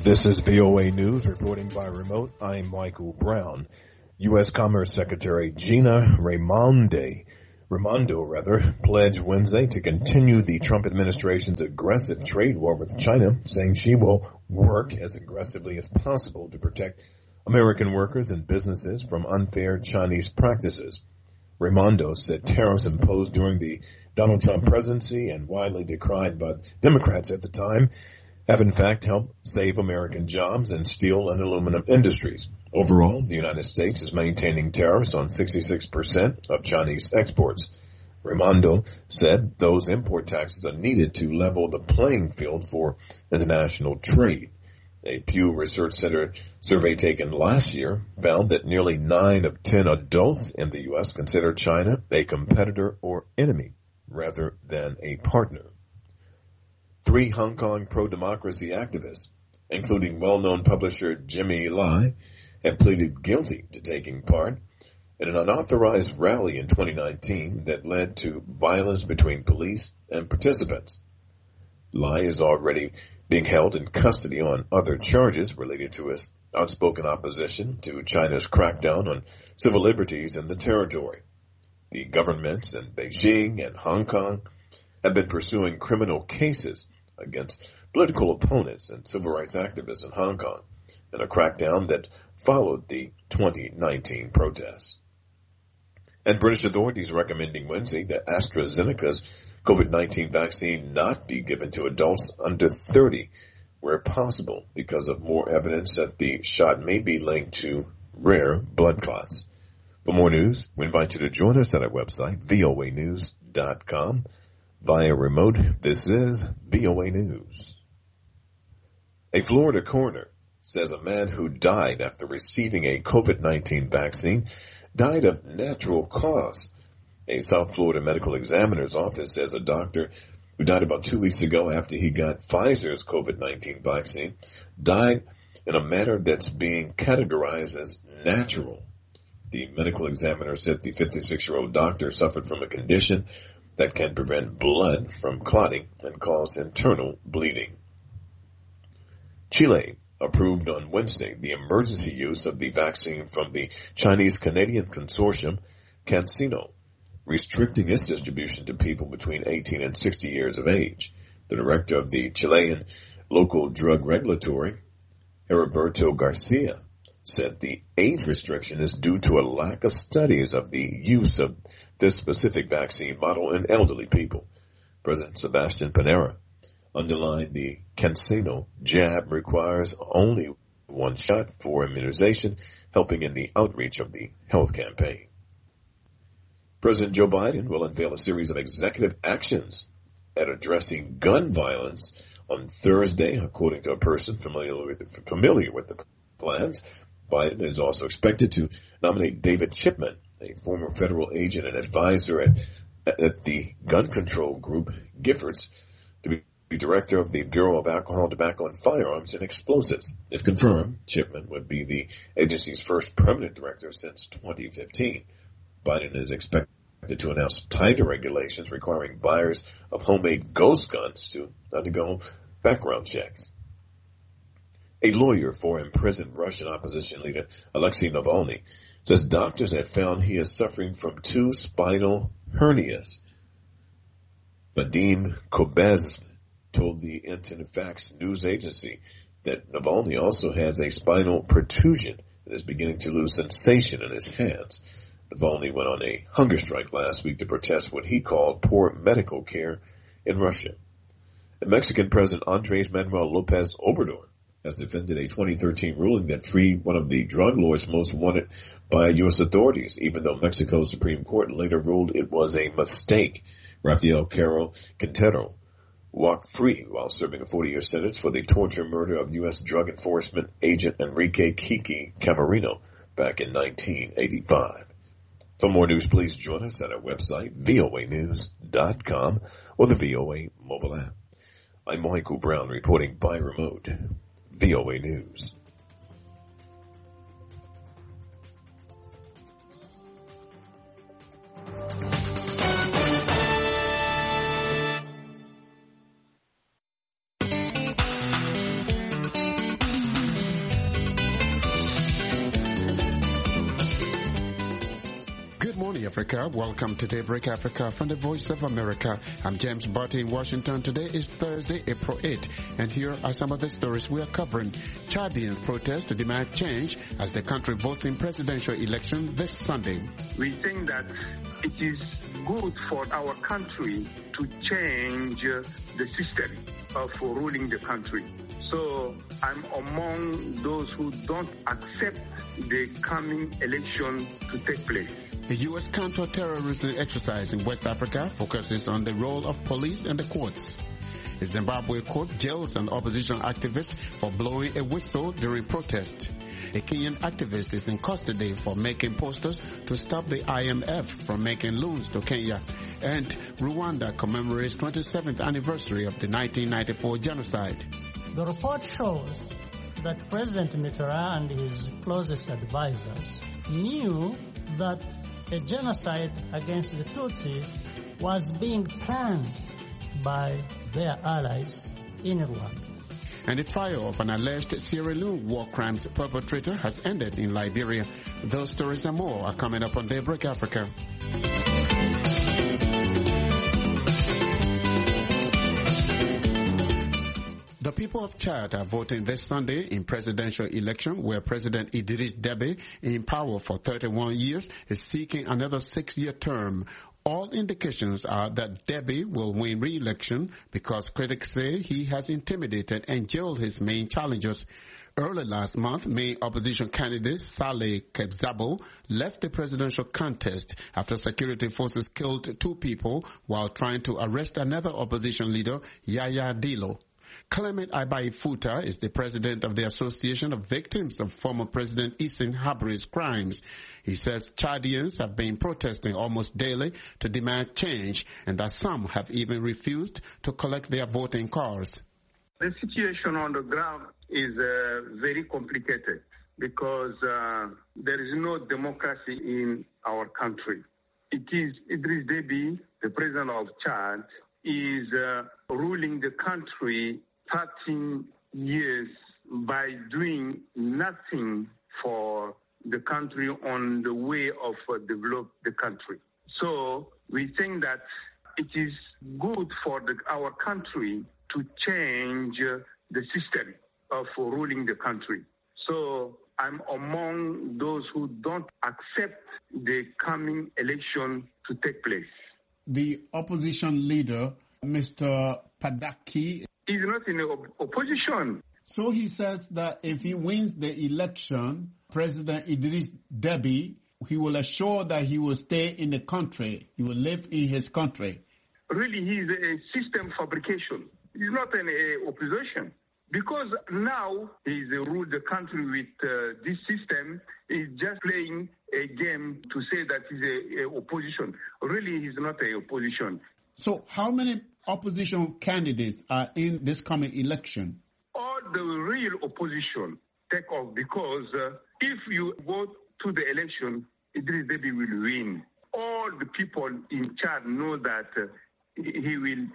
This is VOA News reporting by remote. I'm Michael Brown. U.S. Commerce Secretary Gina Raimondo pledged Wednesday to continue the Trump administration's aggressive trade war with China, saying she will work as aggressively as possible to protect American workers and businesses from unfair Chinese practices. Raimondo said tariffs imposed during the Donald Trump presidency and widely decried by Democrats at the time have in fact helped save American jobs in steel and aluminum industries. Overall, the United States is maintaining tariffs on 66% of Chinese exports. Raimondo said those import taxes are needed to level the playing field for international trade. A Pew Research Center survey taken last year found that nearly 9 of 10 adults in the U.S. consider China a competitor or enemy rather than a partner. 3 Hong Kong pro-democracy activists, including well-known publisher Jimmy Lai, have pleaded guilty to taking part in an unauthorized rally in 2019 that led to violence between police and participants. Lai is already being held in custody on other charges related to his outspoken opposition to China's crackdown on civil liberties in the territory. The governments in Beijing and Hong Kong have been pursuing criminal cases against political opponents and civil rights activists in Hong Kong in a crackdown that followed the 2019 protests. And British authorities recommending Wednesday that AstraZeneca's COVID-19 vaccine not be given to adults under 30 where possible because of more evidence that the shot may be linked to rare blood clots. For more news, we invite you to join us at our website, voanews.com. Via remote, this is VOA News. A Florida coroner says a man who died after receiving a COVID-19 vaccine died of natural cause. A South Florida medical examiner's office says a doctor who died about 2 weeks ago after he got Pfizer's COVID-19 vaccine died in a manner that's being categorized as natural. The medical examiner said the 56-year-old doctor suffered from a condition that can prevent blood from clotting and cause internal bleeding. Chile approved on Wednesday the emergency use of the vaccine from the Chinese-Canadian consortium CanSino, restricting its distribution to people between 18 and 60 years of age. The director of the Chilean local drug regulatory, Heriberto Garcia, said the age restriction is due to a lack of studies of the use of this specific vaccine model in elderly people. President Sebastian Pinera underlined the CanSino jab requires only one shot for immunization, helping in the outreach of the health campaign. President Joe Biden will unveil a series of executive actions at addressing gun violence on Thursday, according to a person familiar with the plans. Biden is also expected to nominate David Chipman, a former federal agent and advisor at the gun control group Giffords, to be director of the Bureau of Alcohol, Tobacco, and Firearms and Explosives. If confirmed, Chipman would be the agency's first permanent director since 2015. Biden is expected to announce tighter regulations requiring buyers of homemade ghost guns to undergo background checks. A lawyer for imprisoned Russian opposition leader Alexei Navalny says doctors have found he is suffering from 2 spinal hernias. Vadim Kobezm told the Interfax news agency that Navalny also has a spinal protrusion and is beginning to lose sensation in his hands. Navalny went on a hunger strike last week to protest what he called poor medical care in Russia. And Mexican President Andres Manuel Lopez Obrador has defended a 2013 ruling that freed one of the drug lords most wanted by U.S. authorities, even though Mexico's Supreme Court later ruled it was a mistake. Rafael Caro Quintero walked free while serving a 40-year sentence for the torture murder of U.S. Drug Enforcement agent Enrique Kiki Camarino back in 1985. For more news, please join us at our website, voanews.com, or the VOA mobile app. I'm Michael Brown reporting by remote. VOA News. Africa. Welcome to Daybreak Africa from the Voice of America. I'm James Barty in Washington. Today is Thursday, April 8th, and here are some of the stories we are covering. Chadians protest to demand change as the country votes in presidential election this Sunday. We think that it is good for our country to change the system of ruling the country. So I'm among those who don't accept the coming election to take place. The U.S. counter-terrorism exercise in West Africa focuses on the role of police and the courts. The Zimbabwe court jails an opposition activist for blowing a whistle during protest. A Kenyan activist is in custody for making posters to stop the IMF from making loans to Kenya. And Rwanda commemorates 27th anniversary of the 1994 genocide. The report shows that President Mitterrand and his closest advisors knew that a genocide against the Tutsis was being planned by their allies in Rwanda. And the trial of an alleged Sierra Leone war crimes perpetrator has ended in Liberia. Those stories and more are coming up on Daybreak Africa. The people of Chad are voting this Sunday in presidential election where President Idriss Déby, in power for 31 years, is seeking another 6-year term. All indications are that Déby will win re-election because critics say he has intimidated and jailed his main challengers. Early last month, main opposition candidate Saleh Kebzabo left the presidential contest after security forces killed 2 people while trying to arrest another opposition leader, Yaya Dillo. Clement Abai-Futa is the president of the Association of Victims of former President Hissène Habré's crimes. He says Chadians have been protesting almost daily to demand change and that some have even refused to collect their voting cards. The situation on the ground is very complicated because there is no democracy in our country. It is Idriss Déby, the president of Chad, is ruling the country 13 years by doing nothing for the country on the way of develop the country. So we think that it is good for our country to change the system of ruling the country. So I'm among those who don't accept the coming election to take place. The opposition leader, Mr. Padaki, is not in opposition. So he says that if he wins the election, President Idriss Déby, he will assure that he will stay in the country. He will live in his country. Really, he's a system fabrication. He's not an opposition. Because now he's ruled the country with this system, he's just playing a game to say that he's a opposition. Really, he's not an opposition. So how many opposition candidates are in this coming election? All the real opposition take off because if you go to the election, Idriss Déby will win. All the people in Chad know that he will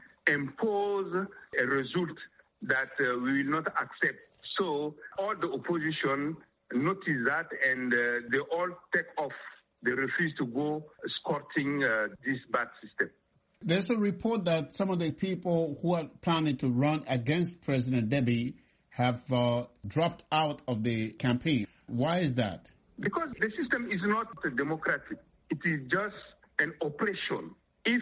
impose a result that we will not accept. So all the opposition notice that and they all take off. They refuse to go escorting this bad system. There's a report that some of the people who are planning to run against President Déby have dropped out of the campaign. Why is that? Because the system is not democratic. It is just an oppression. If,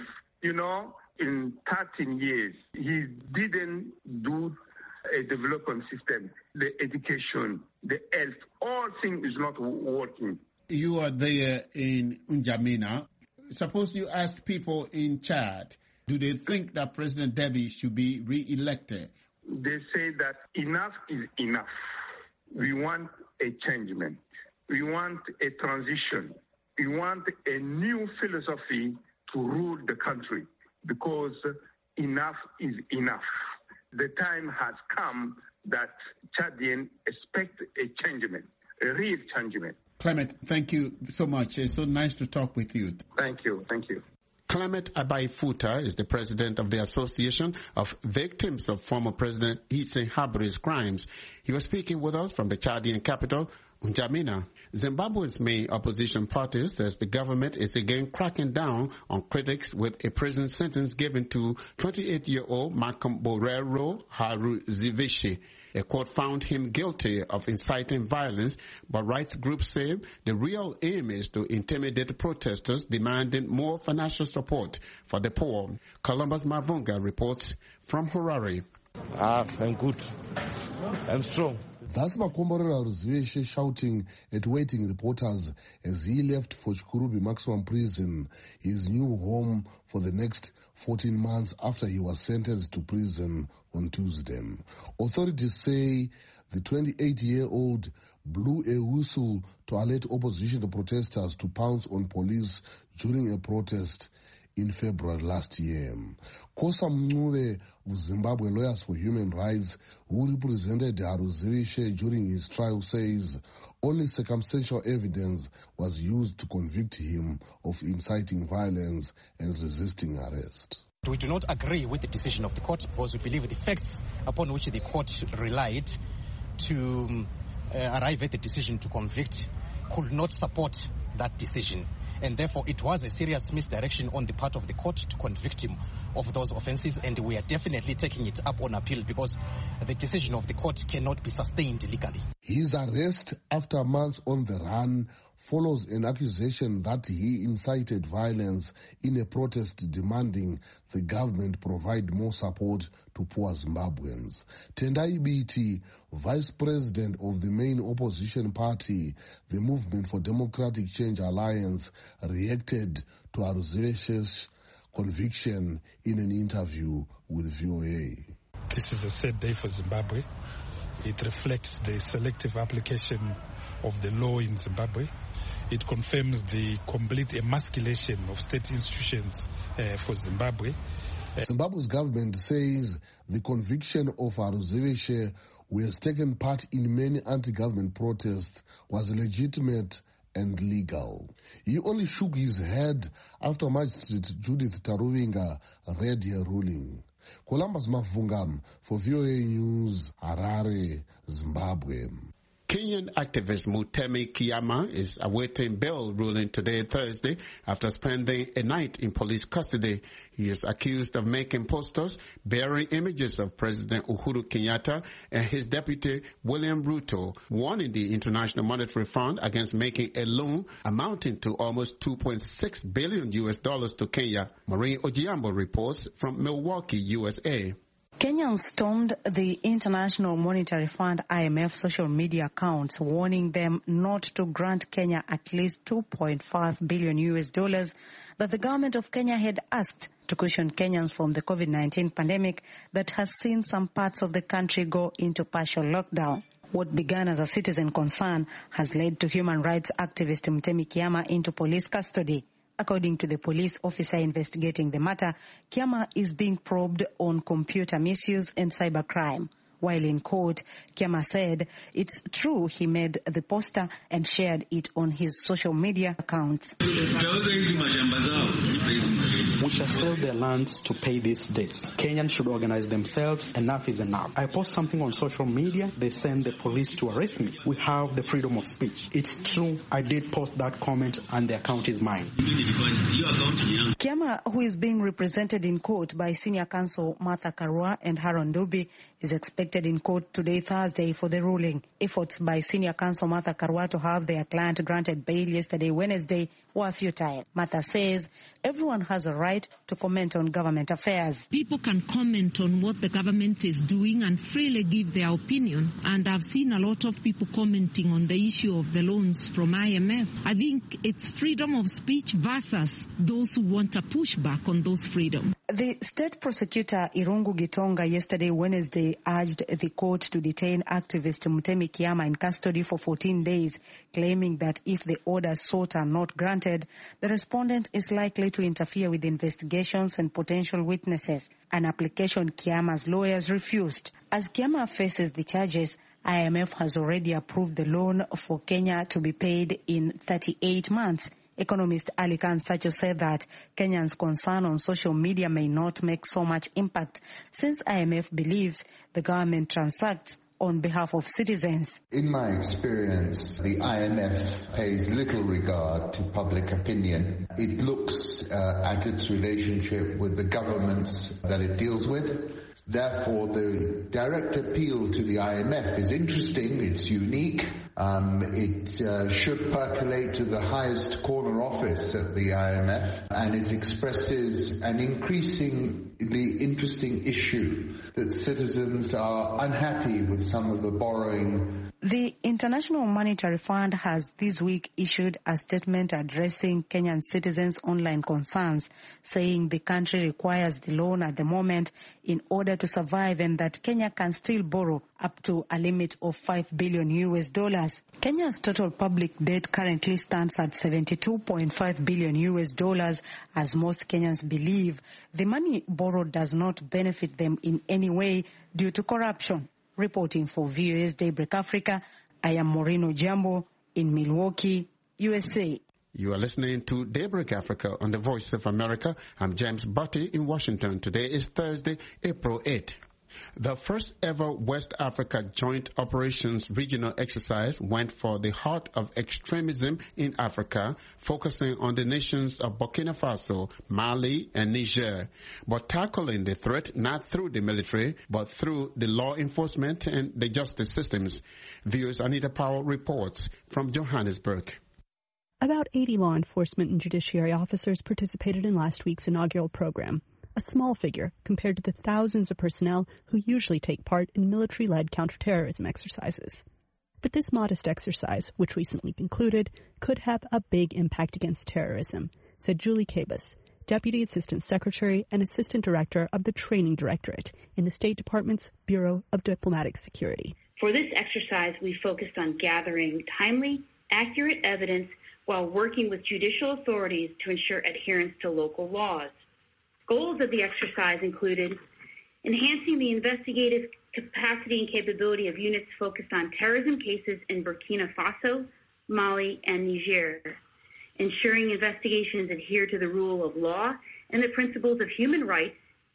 in 13 years, he didn't do a development system, the education, the health, all things is not working. You are there in N'Djamena. Suppose you ask people in Chad, do they think that President Déby should be re-elected? They say that enough is enough. We want a changement. We want a transition. We want a new philosophy to rule the country because enough is enough. The time has come that Chadians expect a changement, a real changement. Clement, thank you so much. It's so nice to talk with you. Thank you. Thank you. Clement Abai-Futa is the president of the Association of Victims of former President Hissène Habré's crimes. He was speaking with us from the Chadian capital, N'Djamena. Zimbabwe's main opposition party says the government is again cracking down on critics with a prison sentence given to 28-year-old Malcolm Borero Haruzivishi. A court found him guilty of inciting violence, but rights groups say the real aim is to intimidate protesters demanding more financial support for the poor. Columbus Mavunga reports from Harare. I'm good. I'm strong. That's Makomborera Haruzivishi shouting at waiting reporters as he left for Chikurubi Maximum Prison, his new home for the next 14 months after he was sentenced to prison on Tuesday. Authorities say the 28-year-old blew a whistle to alert opposition protesters to pounce on police during a protest in February last year. Kosa Mncube of Zimbabwe Lawyers for Human Rights, who represented Haruzivishi during his trial, says only circumstantial evidence was used to convict him of inciting violence and resisting arrest. We do not agree with the decision of the court because we believe the facts upon which the court relied to arrive at the decision to convict could not support that decision. And therefore, it was a serious misdirection on the part of the court to convict him of those offenses, and we are definitely taking it up on appeal because the decision of the court cannot be sustained legally. His arrest after months on the run follows an accusation that he incited violence in a protest demanding the government provide more support to poor Zimbabweans. Tendai Biti, vice president of the main opposition party, the Movement for Democratic Change Alliance, reacted to Haruzivishi's conviction in an interview with VOA. This is a sad day for Zimbabwe. It reflects the selective application of the law in Zimbabwe. It confirms the complete emasculation of state institutions for Zimbabwe. Zimbabwe's government says the conviction of Haruzivishi, who has taken part in many anti-government protests, was legitimate and legal. He only shook his head after Magistrate Judith Taruvinga read her ruling. Columbus Mavunga for VOA News, Harare, Zimbabwe. Kenyan activist Mutemi Kiama is awaiting bail ruling today, Thursday, after spending a night in police custody. He is accused of making posters bearing images of President Uhuru Kenyatta and his deputy William Ruto, warning the International Monetary Fund against making a loan amounting to almost $2.6 billion to Kenya. Maureen Ojiambo reports from Milwaukee, USA. Kenyans stormed the International Monetary Fund IMF social media accounts, warning them not to grant Kenya at least $2.5 billion that the government of Kenya had asked to cushion Kenyans from the COVID-19 pandemic that has seen some parts of the country go into partial lockdown. What began as a citizen concern has led to human rights activist Mutemi Kiama into police custody. According to the police officer investigating the matter, Kiama is being probed on computer misuse and cybercrime. While in court, Kiama said it's true he made the poster and shared it on his social media accounts. We shall sell their lands to pay these debts. Kenyans should organize themselves. Enough is enough. I post something on social media, they send the police to arrest me. We have the freedom of speech. It's true, I did post that comment and the account is mine. Kiama, who is being represented in court by senior counsel Martha Karua and Haron Dubi, is expected in court today, Thursday, for the ruling. Efforts by senior counsel Martha Karua to have their client granted bail yesterday, Wednesday, were futile. Martha says everyone has a right to comment on government affairs. People can comment on what the government is doing and freely give their opinion. And I've seen a lot of people commenting on the issue of the loans from IMF. I think it's freedom of speech versus those who want to push back on those freedoms. The state prosecutor Irungu Gitonga yesterday, Wednesday, urged the court to detain activist Mutemi Kiama in custody for 14 days, claiming that if the orders sought are not granted, the respondent is likely to interfere with investigations and potential witnesses, an application Kiama's lawyers refused. As Kiama faces the charges, IMF has already approved the loan for Kenya to be paid in 38 months. Economist Ali Khan Sacho said that Kenyans' concern on social media may not make so much impact since IMF believes the government transacts on behalf of citizens. In my experience, the IMF pays little regard to public opinion. It looks at its relationship with the governments that it deals with. Therefore, the direct appeal to the IMF is interesting, it's unique. It should percolate to the highest corner office at the IMF, and it expresses an increasingly interesting issue that citizens are unhappy with some of the borrowing. The International Monetary Fund has this week issued a statement addressing Kenyan citizens' online concerns, saying the country requires the loan at the moment in order to survive and that Kenya can still borrow up to a limit of $5 billion. Kenya's total public debt currently stands at $72.5 billion, as most Kenyans believe the money borrowed does not benefit them in any way due to corruption. Reporting for VOA's Daybreak Africa, I am Moreno Jambo in Milwaukee, USA. You are listening to Daybreak Africa on the Voice of America. I'm James Butty in Washington. Today is Thursday, April 8th. The first ever West Africa Joint Operations Regional Exercise went for the heart of extremism in Africa, focusing on the nations of Burkina Faso, Mali, and Niger, but tackling the threat not through the military, but through the law enforcement and the justice systems. VOA's Anita Powell reports from Johannesburg. About 80 law enforcement and judiciary officers participated in last week's inaugural program. A small figure compared to the thousands of personnel who usually take part in military-led counterterrorism exercises. But this modest exercise, which recently concluded, could have a big impact against terrorism, said Julie Kabus, Deputy Assistant Secretary and Assistant Director of the Training Directorate in the State Department's Bureau of Diplomatic Security. For this exercise, we focused on gathering timely, accurate evidence while working with judicial authorities to ensure adherence to local laws. Goals of the exercise included enhancing the investigative capacity and capability of units focused on terrorism cases in Burkina Faso, Mali, and Niger, ensuring investigations adhere to the rule of law and the principles of human rights,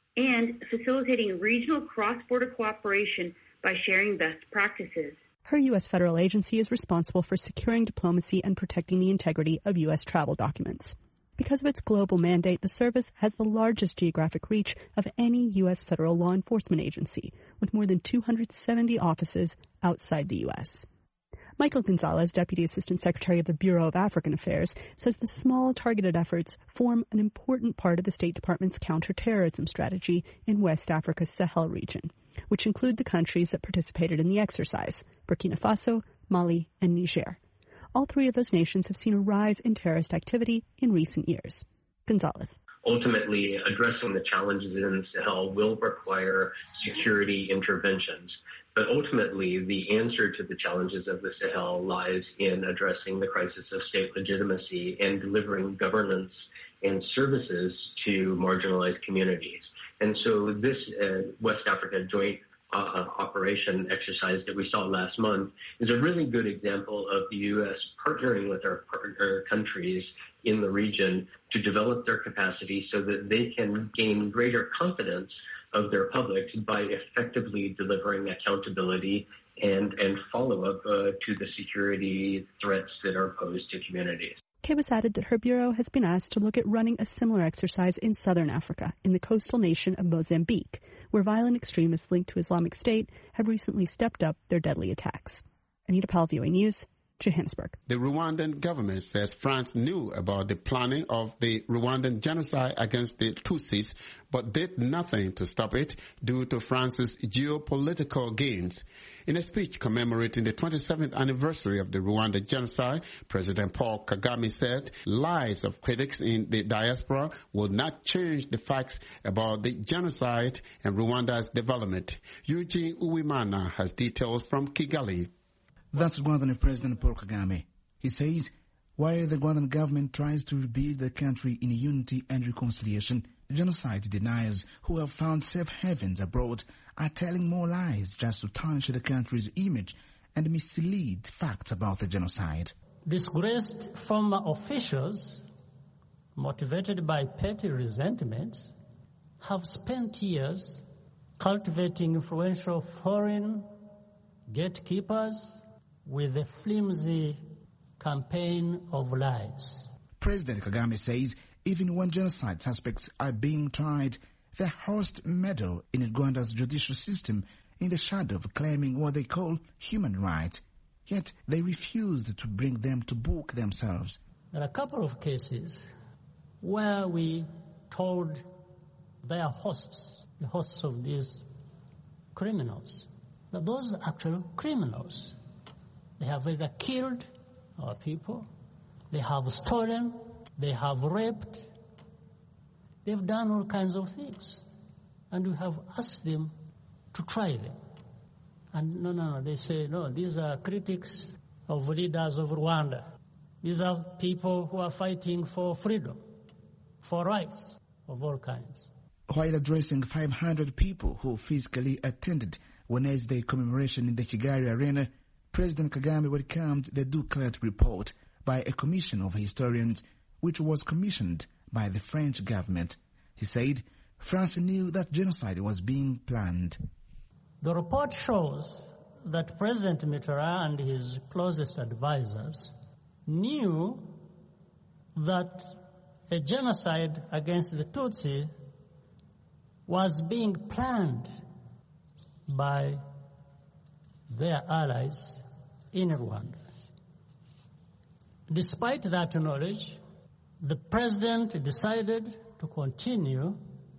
and facilitating regional cross-border cooperation by sharing best practices. Her U.S. federal agency is responsible for securing diplomacy and protecting the integrity of U.S. travel documents. Because of its global mandate, the service has the largest geographic reach of any U.S. federal law enforcement agency, with more than 270 offices outside the U.S. Michael Gonzalez, Deputy Assistant Secretary of the Bureau of African Affairs, says the small targeted efforts form an important part of the State Department's counterterrorism strategy in West Africa's Sahel region, which include the countries that participated in the exercise, Burkina Faso, Mali, and Niger. All three of those nations have seen a rise in terrorist activity in recent years. Gonzalez. Ultimately, addressing the challenges in Sahel will require security interventions. But ultimately, the answer to the challenges of the Sahel lies in addressing the crisis of state legitimacy and delivering governance and services to marginalized communities. And so this West Africa Joint Operation exercise that we saw last month is a really good example of the U.S. partnering with our partner countries in the region to develop their capacity so that they can gain greater confidence of their publics by effectively delivering accountability and follow-up to the security threats that are posed to communities. Kabus added that her bureau has been asked to look at running a similar exercise in southern Africa, in the coastal nation of Mozambique, where violent extremists linked to Islamic State have recently stepped up their deadly attacks. Anita Powell, VOA News, Johannesburg. The Rwandan government says France knew about the planning of the Rwandan genocide against the Tutsis, but did nothing to stop it due to France's geopolitical gains. In a speech commemorating the 27th anniversary of the Rwandan genocide, President Paul Kagame said lies of critics in the diaspora will not change the facts about the genocide and Rwanda's development. Eugene Uwimana has details from Kigali. That's Rwandan President Paul Kagame. He says, while the Rwandan government tries to rebuild the country in unity and reconciliation, genocide deniers who have found safe havens abroad are telling more lies just to tarnish the country's image and mislead facts about the genocide. Disgraced former officials, motivated by petty resentments, have spent years cultivating influential foreign gatekeepers with a flimsy campaign of lies. President Kagame says even when genocide suspects are being tried, the host meddle in Rwanda's judicial system in the shadow of claiming what they call human rights. Yet they refused to bring them to book themselves. There are a couple of cases where we told their hosts, the hosts of these criminals, that those are actual criminals. They have either killed our people, they have stolen, they have raped, they've done all kinds of things. And we have asked them to try them. And no, they say, no, these are critics of leaders of Rwanda. These are people who are fighting for freedom, for rights of all kinds. While addressing 500 people who physically attended Wednesday commemoration in the Kigali Arena, President Kagame welcomed the Duclat report by a commission of historians, which was commissioned by the French government. He said France knew that genocide was being planned. The report shows that President Mitterrand and his closest advisors knew that a genocide against the Tutsi was being planned by their allies in Rwanda. Despite that knowledge, the president decided to continue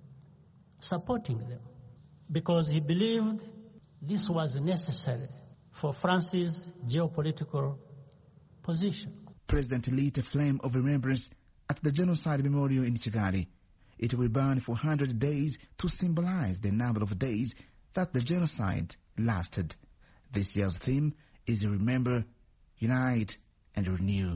supporting them because he believed this was necessary for France's geopolitical position. President lit a flame of remembrance at the genocide memorial in Kigali. It will burn for 100 days to symbolize the number of days that the genocide lasted. This year's theme is Remember, Unite, and Renew.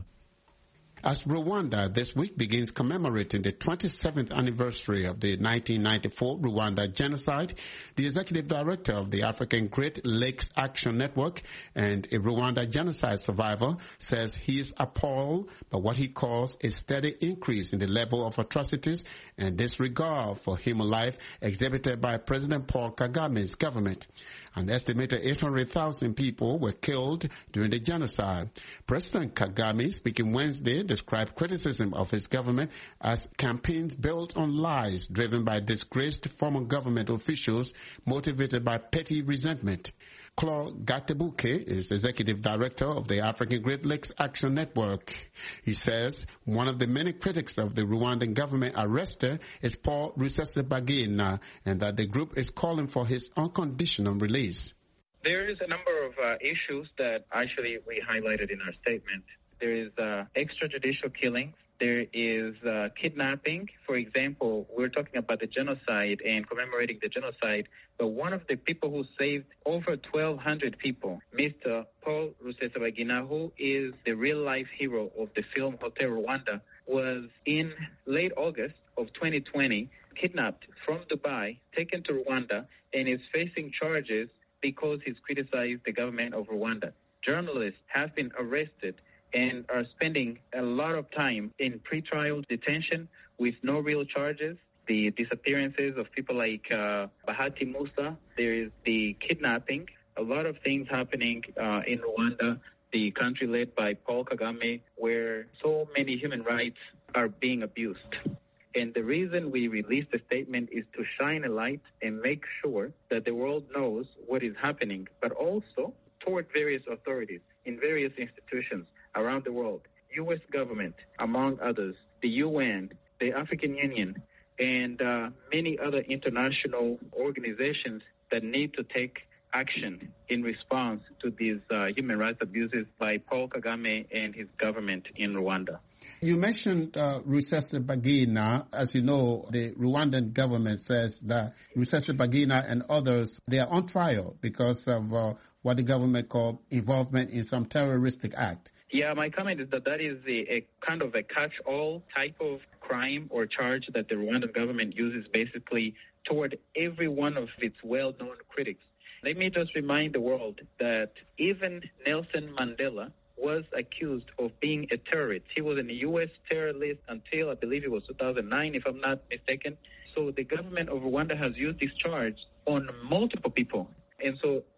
As Rwanda this week begins commemorating the 27th anniversary of the 1994 Rwanda genocide, the executive director of the African Great Lakes Action Network and a Rwanda genocide survivor says he is appalled by what he calls a steady increase in the level of atrocities and disregard for human life exhibited by President Paul Kagame's government. An estimated 800,000 people were killed during the genocide. President Kagame, speaking Wednesday, described criticism of his government as campaigns built on lies driven by disgraced former government officials motivated by petty resentment. Claude Gatebuke is executive director of the African Great Lakes Action Network. He says one of the many critics of the Rwandan government arrested is Paul Rusesabagina, and that the group is calling for his unconditional release. There is a number of issues that actually we highlighted in our statement. There is extrajudicial killings. There is kidnapping. For example, we're talking about the genocide and commemorating the genocide, but one of the people who saved over 1,200 people, Mr. Paul Rusesabagina, who is the real-life hero of the film Hotel Rwanda, was in late August of 2020 kidnapped from Dubai, taken to Rwanda, and is facing charges because he's criticized the government of Rwanda. Journalists have been arrested and are spending a lot of time in pretrial detention with no real charges. The disappearances of people like Bahati Musa, there is the kidnapping, a lot of things happening in Rwanda, the country led by Paul Kagame, where so many human rights are being abused. And the reason we released the statement is to shine a light and make sure that the world knows what is happening, but also toward various authorities in various institutions around the world, U.S. government, among others, the UN, the African Union, and many other international organizations that need to take action in response to these human rights abuses by Paul Kagame and his government in Rwanda. You mentioned Rusesabagina. As you know, the Rwandan government says that Rusesabagina and others, they are on trial because of what the government called involvement in some terroristic act. Yeah, my comment is that is a kind of a catch-all type of crime or charge that the Rwandan government uses basically toward every one of its well-known critics. Let me just remind the world that even Nelson Mandela was accused of being a terrorist. He was in a U.S. terror list until, I believe it was 2009, if I'm not mistaken. So the government of Rwanda has used this charge on multiple people. And so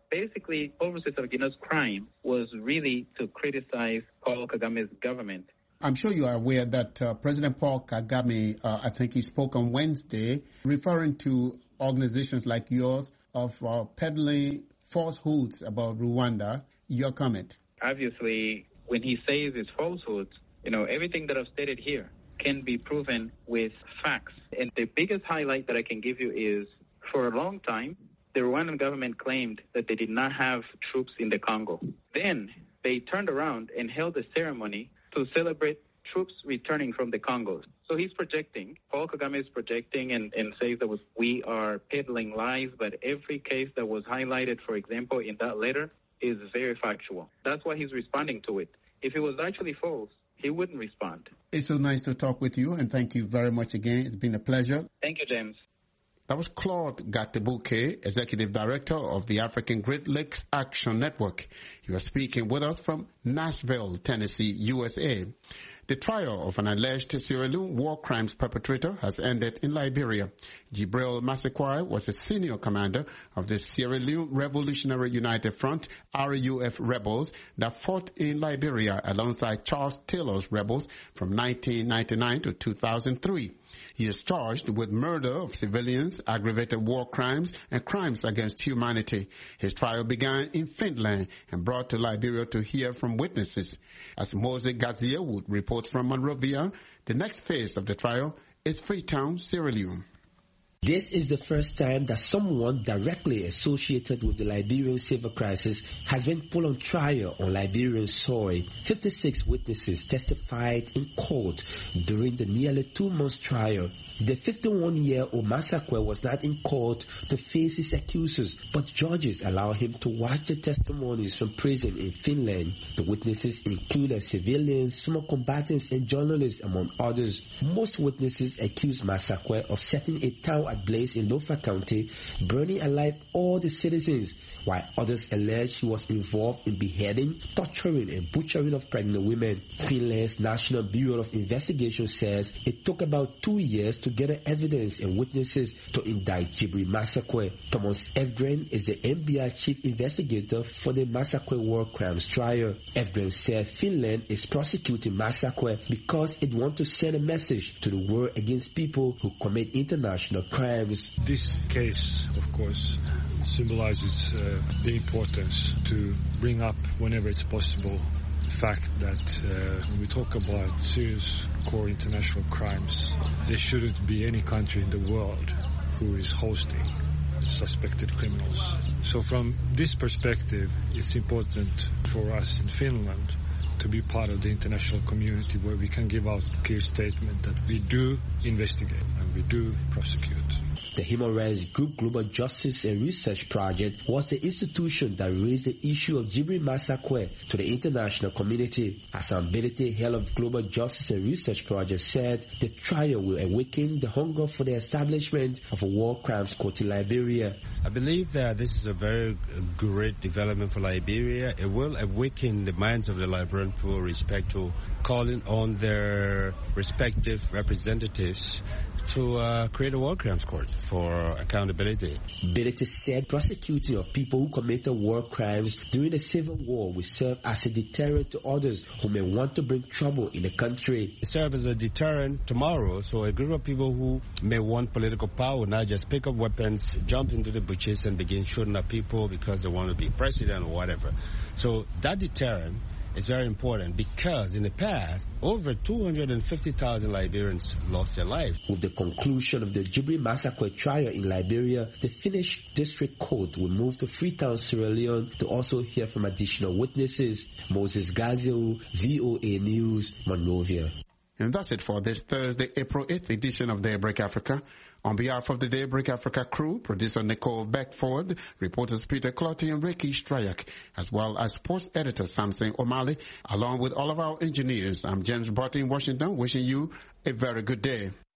basically Paul Rusesabagina's crime was really to criticize Paul Kagame's government. I'm sure you are aware that President Paul Kagame, I think he spoke on Wednesday, referring to organizations like yours of peddling falsehoods about Rwanda. Your comment? Obviously, when he says it's falsehoods, everything that I've stated here can be proven with facts. And the biggest highlight that I can give you is, for a long time, the Rwandan government claimed that they did not have troops in the Congo. Then they turned around and held a ceremony to celebrate troops returning from the Congo. So he's projecting, Paul Kagame is projecting and says that we are peddling lies, but every case that was highlighted, for example, in that letter is very factual. That's why he's responding to it. If it was actually false, he wouldn't respond. It's so nice to talk with you, and thank you very much again. It's been a pleasure. Thank you, James. That was Claude Gatebuke, Executive Director of the African Great Lakes Action Network. He was speaking with us from Nashville, Tennessee, USA. The trial of an alleged Sierra Leone war crimes perpetrator has ended in Liberia. Jibril Massaquoi was a senior commander of the Sierra Leone Revolutionary United Front, RUF rebels that fought in Liberia alongside Charles Taylor's rebels from 1999 to 2003. He is charged with murder of civilians, aggravated war crimes, and crimes against humanity. His trial began in Finland and brought to Liberia to hear from witnesses. As Moses Gazia would report from Monrovia, the next phase of the trial is Freetown, Sierra Leone. This is the first time that someone directly associated with the Liberian civil crisis has been put on trial on Liberian soil. 56 witnesses testified in court during the nearly 2 months trial. The 51-year-old Massaquoi was not in court to face his accusers, but judges allowed him to watch the testimonies from prison in Finland. The witnesses included civilians, small combatants, and journalists, among others. Most witnesses accused Massaquoi of setting a town ablaze in Lofa County, burning alive all the citizens, while others alleged he was involved in beheading, torturing, and butchering of pregnant women. Finland's National Bureau of Investigation says it took about 2 years to gather evidence and witnesses to indict Jibril Massaquoi. Thomas Evdren is the NBI chief investigator for the Massaquoi war crimes trial. Evdren said Finland is prosecuting Massaquoi because it wants to send a message to the world against people who commit international crimes. This case, of course, symbolizes the importance to bring up whenever it's possible the fact that when we talk about serious core international crimes, there shouldn't be any country in the world who is hosting suspected criminals. So from this perspective, it's important for us in Finland to be part of the international community where we can give out a clear statement that we do investigate and we do prosecute. The human rights group Global Justice and Research Project was the institution that raised the issue of Jibril Massaquoi to the international community. Hassan Benete, head of Global Justice and Research Project, said the trial will awaken the hunger for the establishment of a war crimes court in Liberia. I believe that this is a very great development for Liberia. It will awaken the minds of the Liberian people with respect to calling on their respective representatives to create a war crimes court for accountability. Benete said prosecuting of people who committed war crimes during the civil war will serve as a deterrent to others who may want to bring trouble in the country. It serves as a deterrent tomorrow, so a group of people who may want political power now just pick up weapons, jump into the bushes and begin shooting at people because they want to be president or whatever. So that deterrent is very important because in the past, over 250,000 Liberians lost their lives. With the conclusion of the Jibril Massaquoi trial in Liberia, the Finnish District Court will move to Freetown, Sierra Leone to also hear from additional witnesses. Moses Gaziou, VOA News, Monrovia. And that's it for this Thursday, April 8th edition of Daybreak Africa. On behalf of the Daybreak Africa crew, producer Nicole Beckford, reporters Peter Clotty and Ricky Strayak, as well as sports editor Samson O'Malley, along with all of our engineers, I'm James Barty in Washington, wishing you a very good day.